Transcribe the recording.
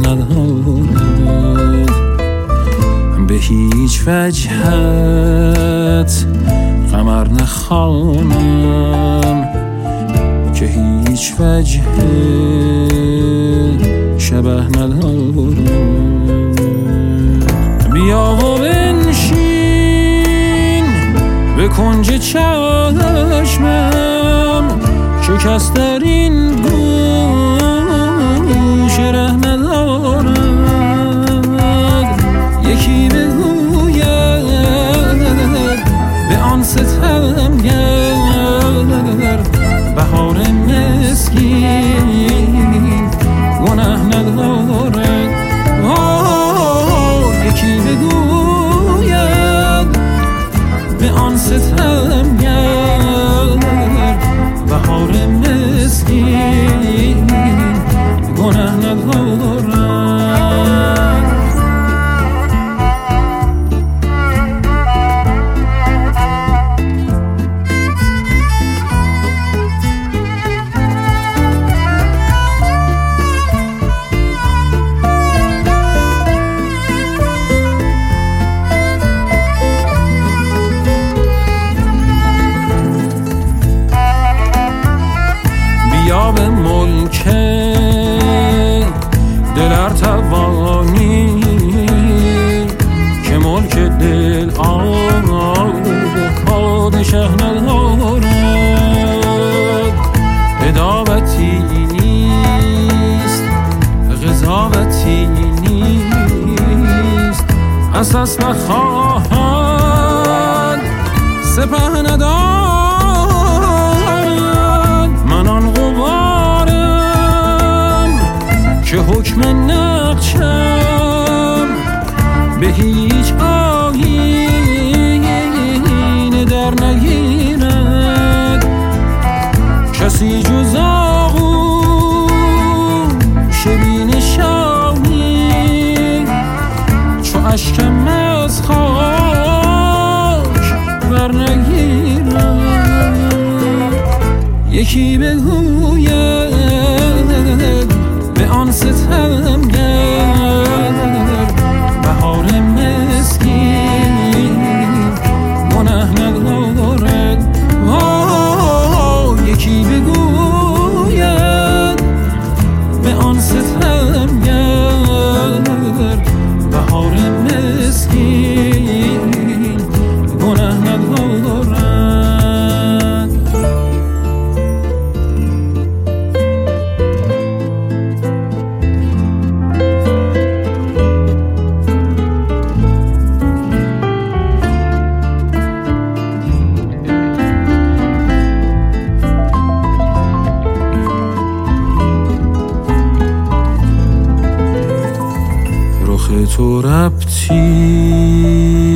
ندارد به هیچ وجهت قمر نخوانم که هیچ وجه شبه ندارد. بیا و بنشین به کنج چشمم که کس در این گوش ره ندارد. یکی بگوید به آن ستمگر بهار مسکین گناه ندارد. یکی بگوید به آن ستمگر بهار مسکین گناه ندارد. بیا به ملک دل ارتوانی که ملک دل پادشه ندارد. عداوتی نیست قضاوتی نیست اساس نخواهد سپه ندارد. من آن غبارم که حکم نقشم به هیچ آیین در نگیرد. کسی جز آغوش بینشانی چو اشکم از خاک بر نگیرد. یکی بگوید به آن ستمگر بهار مسکین گناه ندارد. یکی بگوید به آن ستمگر بهار مسکین گناه ندارد. تو ربطی